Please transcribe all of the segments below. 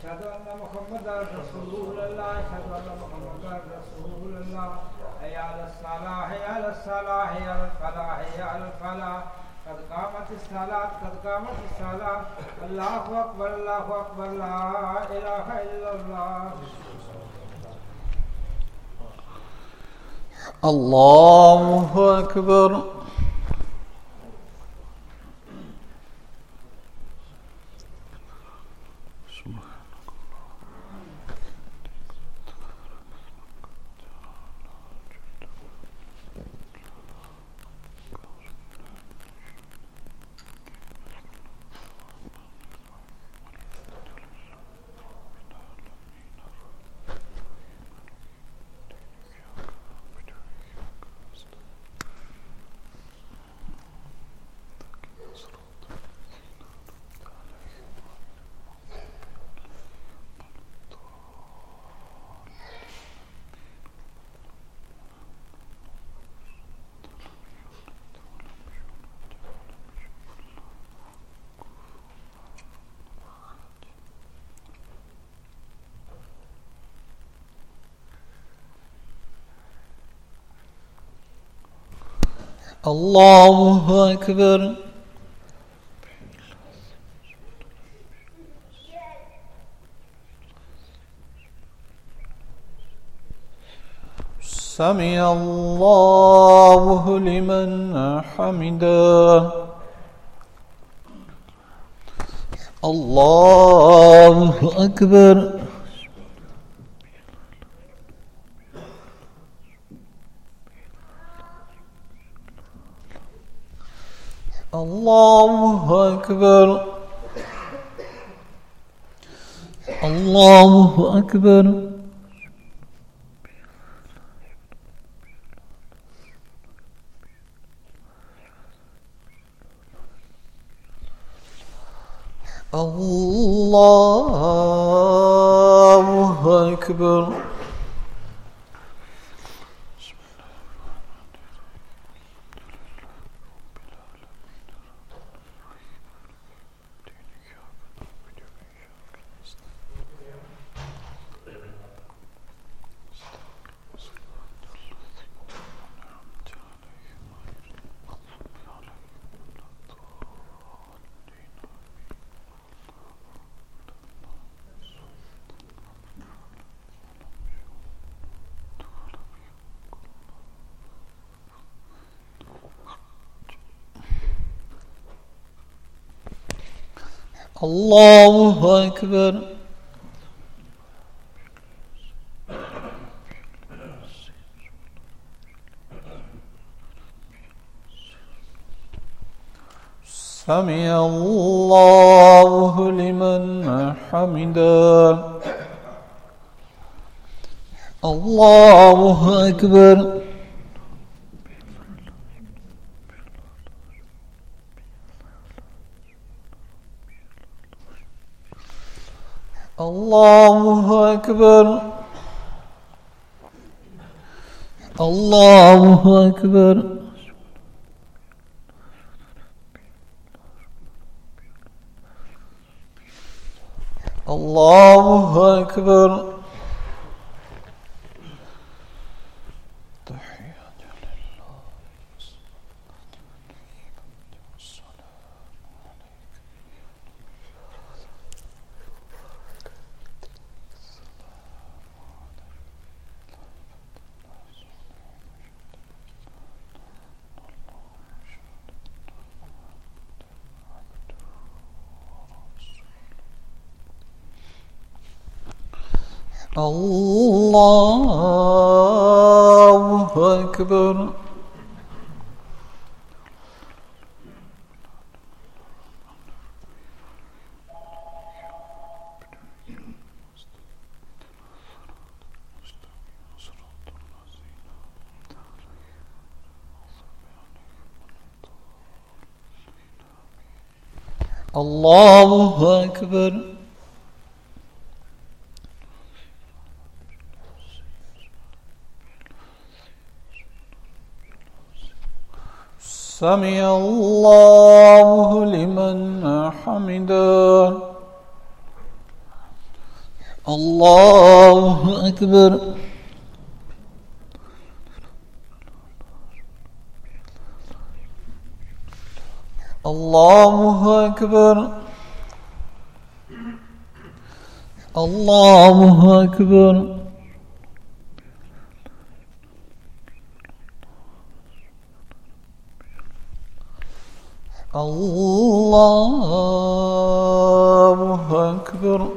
أشهد أن محمدا رسول الله أشهد أن محمدا رسول الله حي على الصلاة حي على الصلاة حي على الفلاح حي على الفلاح قد قامت الصلاة قد قامت الصلاة الله أكبر لا إله إلا الله الله أكبر. الله أكبر. سمع الله لمن حمده. الله أكبر. الله أكبر. الله أكبر. الله أكبر. الله أكبر. سمع الله لمن حمده. الله أكبر. الله أكبر. الله أكبر. الله أكبر. الله أكبر. الله أكبر. سمع الله لمن حمده. الله أكبر. الله أكبر. الله أكبر. الله أكبر.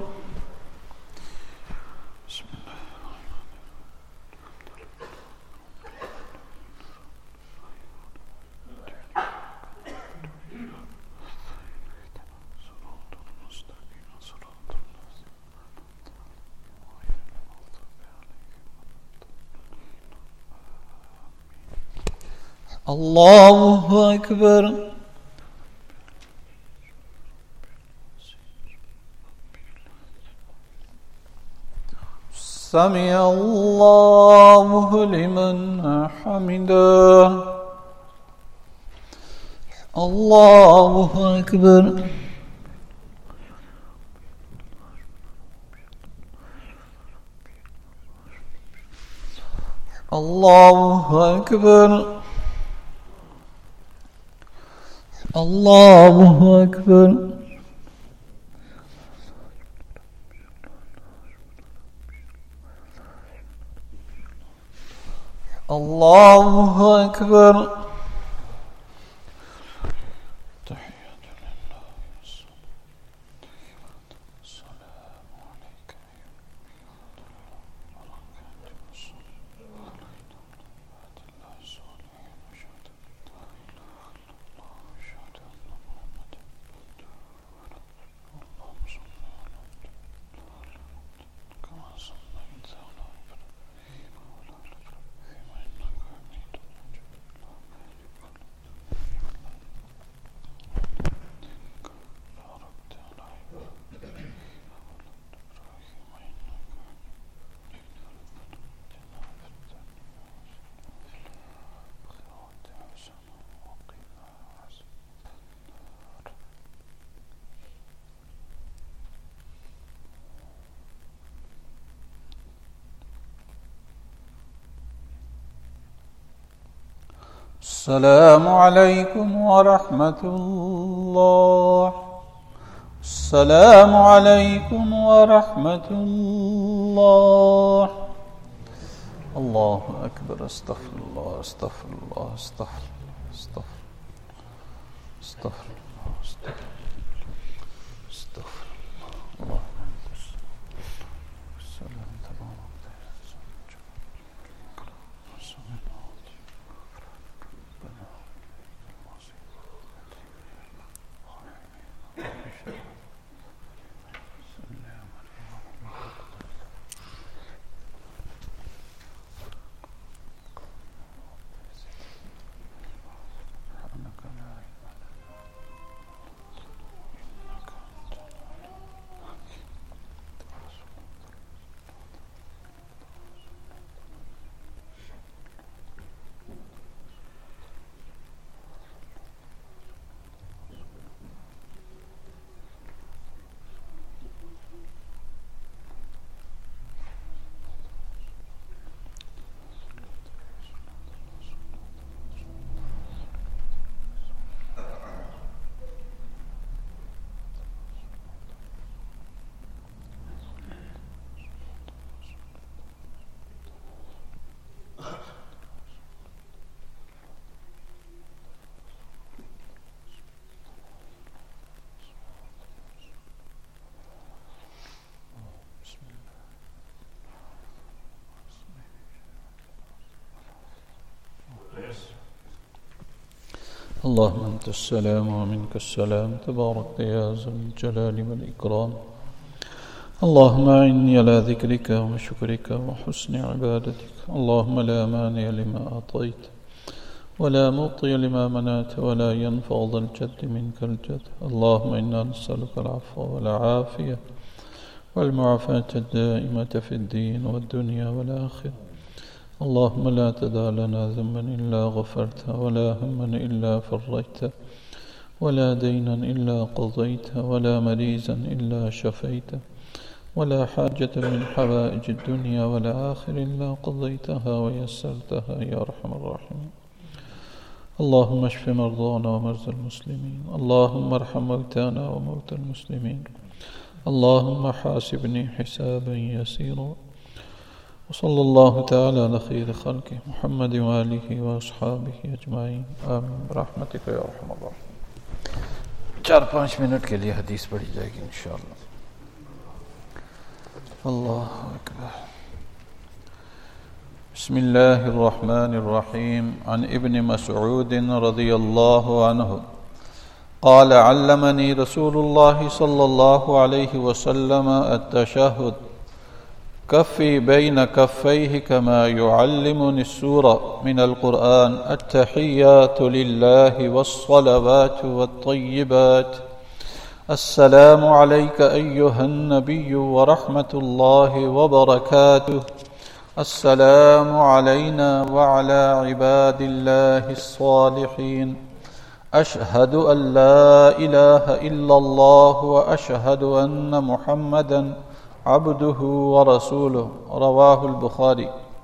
الله أكبر. سمع الله لمن حمده. الله أكبر. الله أكبر. الله أكبر. الله أكبر. تحية لله السلام عليك السلام عليكم ورحمة الله. السلام عليكم ورحمة الله. الله أكبر. استغفر الله استغفر الله استغفر استغفر استغفر الله استغفر استغفر الله. السلام تبارك اللهم أنت السلام ومنك السلام تبارك يا ذا الجلال والإكرام. اللهم أعني على ذكرك وشكرك وحسن عبادتك. اللهم لا مانع لما أعطيت ولا معطي لما منعت ولا ينفع ذا الجد منك الجد. اللهم إنا نسألك العفو والعافية والمعافاة الدائمة في الدين والدنيا والآخرة. اللهم لا تدع لنا ذنبا إلا غفرته ولا هما إلا فرجته ولا دينا إلا قضيته ولا مريضا إلا شفيته ولا حاجة من حوائج الدنيا والآخرة إلا قضيتها ويسرتها يا أرحم الراحمين. اللهم اشف مرضانا ومرضى المسلمين. اللهم ارحم موتانا وموتى المسلمين. اللهم حاسبني حسابا يسيرا. وصلى الله تعالى على خير خلقه محمد وآله وأصحابه أجمعين آمين برحمتك يا أرحم الراحمين. 4-5 منٹ کے لیے حدیث پڑھی جائے گی انشاءاللہ. اللہ اکبر. بسم الله الرحمن الرحيم. عن ابن مسعود رضي الله عنه قال علمني رسول الله صلى الله عليه وسلم التشهد كفي بين كفيه كما يعلمني السورة من القرآن التحيات لله والصلوات والطيبات السلام عليك أيها النبي ورحمة الله وبركاته السلام علينا وعلى عباد الله الصالحين أشهد أن لا إله إلا الله وأشهد أن محمدا عبده ورسوله رواہ البخاری.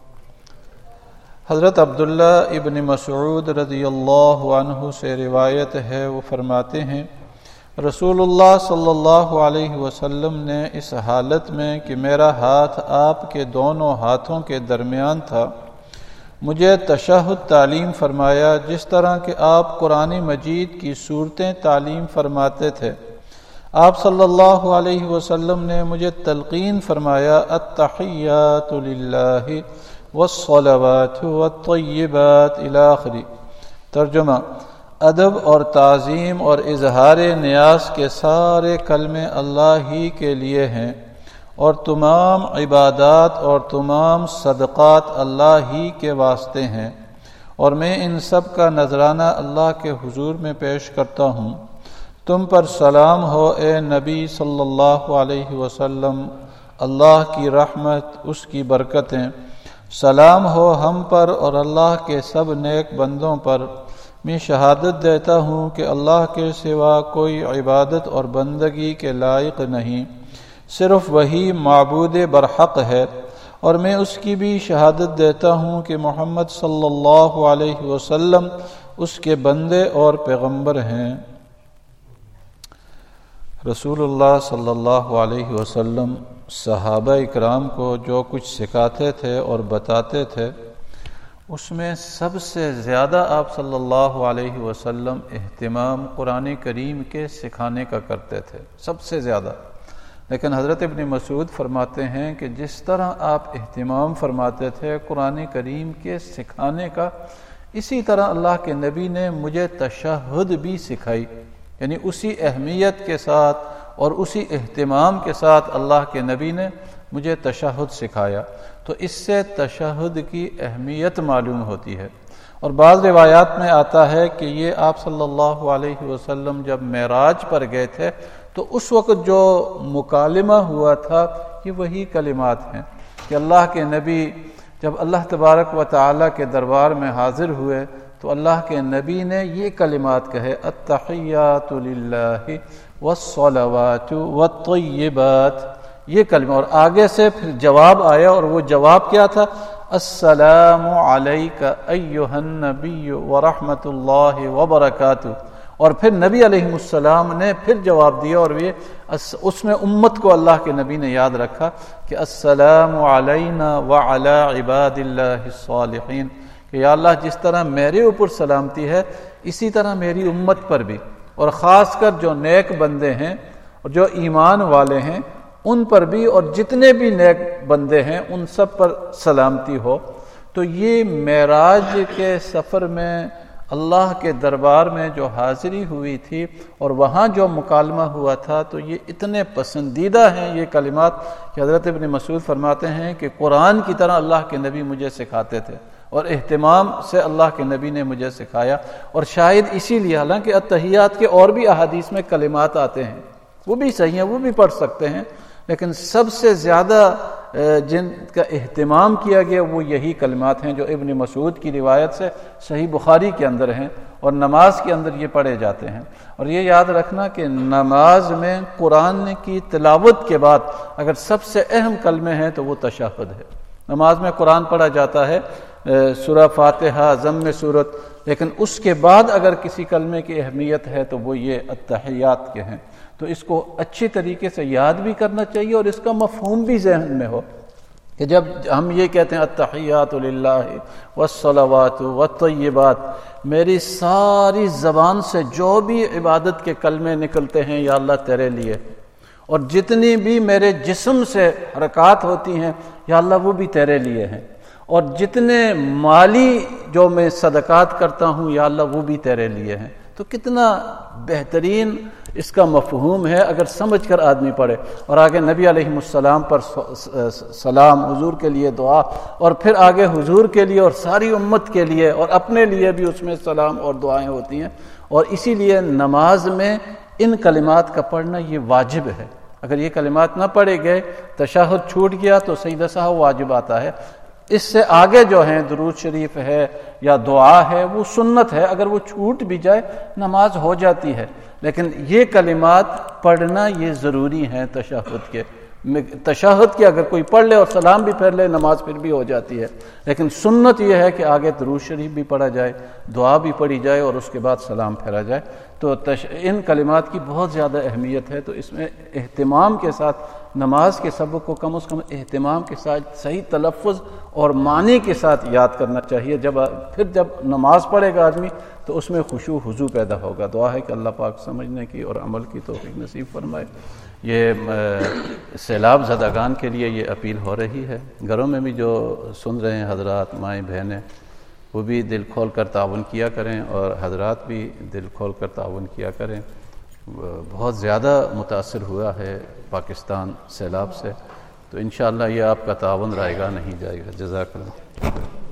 حضرت عبداللہ ابن مسعود رضی اللہ عنہ سے روایت ہے، وہ فرماتے ہیں رسول اللہ صلی اللہ علیہ وسلم نے اس حالت میں کہ میرا ہاتھ آپ کے دونوں ہاتھوں کے درمیان تھا مجھے تشہد تعلیم فرمایا، جس طرح کہ آپ قرآن مجید کی صورتیں تعلیم فرماتے تھے. آپ صلی اللہ علیہ وسلم نے مجھے تلقین فرمایا التحیات للہ والصلوات والطیبات الی آخری. ترجمہ: ادب اور تعظیم اور اظہار نیاز کے سارے کلمے اللہ ہی کے لیے ہیں اور تمام عبادات اور تمام صدقات اللہ ہی کے واسطے ہیں، اور میں ان سب کا نذرانہ اللہ کے حضور میں پیش کرتا ہوں. تم پر سلام ہو اے نبی صلی اللہ علیہ وسلم، اللہ کی رحمت، اس کی برکتیں. سلام ہو ہم پر اور اللہ کے سب نیک بندوں پر. میں شہادت دیتا ہوں کہ اللہ کے سوا کوئی عبادت اور بندگی کے لائق نہیں، صرف وہی معبود برحق ہے، اور میں اس کی بھی شہادت دیتا ہوں کہ محمد صلی اللہ علیہ وسلم اس کے بندے اور پیغمبر ہیں. رسول اللہ صلی اللہ علیہ وسلم صحابہ اکرام کو جو کچھ سکھاتے تھے اور بتاتے تھے، اس میں سب سے زیادہ آپ صلی اللہ علیہ وسلم اہتمام قرآن کریم کے سکھانے کا کرتے تھے، سب سے زیادہ. لیکن حضرت ابن مسعود فرماتے ہیں کہ جس طرح آپ اہتمام فرماتے تھے قرآن کریم کے سکھانے کا، اسی طرح اللہ کے نبی نے مجھے تشہد بھی سکھائی، یعنی اسی اہمیت کے ساتھ اور اسی اہتمام کے ساتھ اللہ کے نبی نے مجھے تشہد سکھایا. تو اس سے تشہد کی اہمیت معلوم ہوتی ہے. اور بعض روایات میں آتا ہے کہ یہ آپ صلی اللہ علیہ وسلم جب معراج پر گئے تھے تو اس وقت جو مکالمہ ہوا تھا یہ وہی کلمات ہیں کہ اللہ کے نبی جب اللہ تبارک و تعالیٰ کے دربار میں حاضر ہوئے تو اللہ کے نبی نے یہ کلمات کہے التحیات للہ والصلوات والطیبات، یہ کلمہ. اور آگے سے پھر جواب آیا، اور وہ جواب کیا تھا؟ السلام علیک ایھا النبی ورحمۃ اللہ وبرکاتہ. اور پھر نبی علیہ السلام نے پھر جواب دیا، اور یہ اس میں امت کو اللہ کے نبی نے یاد رکھا کہ السلام علینا وعلی عباد اللہ الصالحین، کہ یا اللہ جس طرح میرے اوپر سلامتی ہے اسی طرح میری امت پر بھی، اور خاص کر جو نیک بندے ہیں اور جو ایمان والے ہیں ان پر بھی، اور جتنے بھی نیک بندے ہیں ان سب پر سلامتی ہو. تو یہ معراج کے سفر میں اللہ کے دربار میں جو حاضری ہوئی تھی اور وہاں جو مکالمہ ہوا تھا، تو یہ اتنے پسندیدہ ہیں یہ کلمات کہ حضرت ابن مسعود فرماتے ہیں کہ قرآن کی طرح اللہ کے نبی مجھے سکھاتے تھے، اور اہتمام سے اللہ کے نبی نے مجھے سکھایا. اور شاید اسی لیے، حالانکہ التحیات کے اور بھی احادیث میں کلمات آتے ہیں، وہ بھی صحیح ہیں، وہ بھی پڑھ سکتے ہیں، لیکن سب سے زیادہ جن کا اہتمام کیا گیا وہ یہی کلمات ہیں جو ابن مسعود کی روایت سے صحیح بخاری کے اندر ہیں. اور نماز کے اندر یہ پڑھے جاتے ہیں۔ اور یہ یاد رکھنا کہ نماز میں قرآن کی تلاوت کے بعد اگر سب سے اہم کلمے ہیں تو وہ تشہد ہے۔ نماز میں قرآن پڑھا جاتا ہے، سورہ فاتحہ، ضم سورت، لیکن اس کے بعد اگر کسی کلمے کی اہمیت ہے تو وہ یہ التحیات کے ہیں۔ تو اس کو اچھی طریقے سے یاد بھی کرنا چاہیے اور اس کا مفہوم بھی ذہن میں ہو کہ جب ہم یہ کہتے ہیں التحیات للہ والصلوات والطیبات، میری ساری زبان سے جو بھی عبادت کے کلمے نکلتے ہیں یا اللہ تیرے لیے، اور جتنی بھی میرے جسم سے حرکات ہوتی ہیں یا اللہ وہ بھی تیرے لیے ہیں، اور جتنے مالی جو میں صدقات کرتا ہوں یا اللہ وہ بھی تیرے لیے ہیں۔ تو کتنا بہترین اس کا مفہوم ہے اگر سمجھ کر آدمی پڑھے، اور آگے نبی علیہ السلام پر سلام، حضور کے لیے دعا، اور پھر آگے حضور کے لیے اور ساری امت کے لیے اور اپنے لیے بھی اس میں سلام اور دعائیں ہوتی ہیں۔ اور اسی لیے نماز میں ان کلمات کا پڑھنا یہ واجب ہے۔ اگر یہ کلمات نہ پڑھے گئے، تشہد چھوٹ گیا تو سجدہ سہو واجب آتا ہے۔ اس سے آگے جو ہیں درود شریف ہے یا دعا ہے وہ سنت ہے، اگر وہ چھوٹ بھی جائے نماز ہو جاتی ہے، لیکن یہ کلمات پڑھنا یہ ضروری ہیں تشہد کے۔ تشہد کے اگر کوئی پڑھ لے اور سلام بھی پھیر لے نماز پھر بھی ہو جاتی ہے، لیکن سنت یہ ہے کہ آگے درود شریف بھی پڑھا جائے، دعا بھی پڑھی جائے اور اس کے بعد سلام پھیرا جائے۔ تو ان کلمات کی بہت زیادہ اہمیت ہے، تو اس میں اہتمام کے ساتھ نماز کے سبق کو کم از کم اہتمام کے ساتھ صحیح تلفظ اور معنی کے ساتھ یاد کرنا چاہیے۔ پھر جب نماز پڑھے گا آدمی تو اس میں خشوع خضوع پیدا ہوگا۔ دعا ہے کہ اللہ پاک سمجھنے کی اور عمل کی توفیق نصیب فرمائے۔ یہ سیلاب زدگان کے لیے یہ اپیل ہو رہی ہے، گھروں میں بھی جو سن رہے ہیں حضرات، مائیں بہنیں، وہ بھی دل کھول کر تعاون کیا کریں، اور حضرات بھی دل کھول کر تعاون کیا کریں۔ بہت زیادہ متاثر ہوا ہے پاکستان سیلاب سے، تو انشاءاللہ یہ آپ کا تعاون رائے گا نہیں جائے گا۔ جزاک اللہ۔